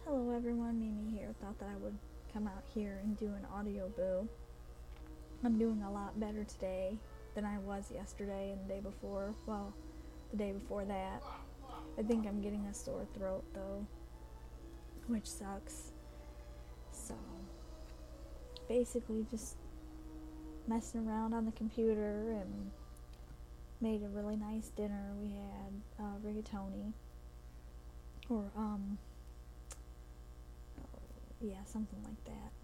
Hello everyone, Mimi here. Thought that I would come out here and do an audio boo. I'm doing a lot better today than I was yesterday and the day before. Well, the day before that. I think I'm getting a sore throat though, which sucks. So, basically just messing around on the computer and made a really nice dinner. We had rigatoni, or yeah, something like that.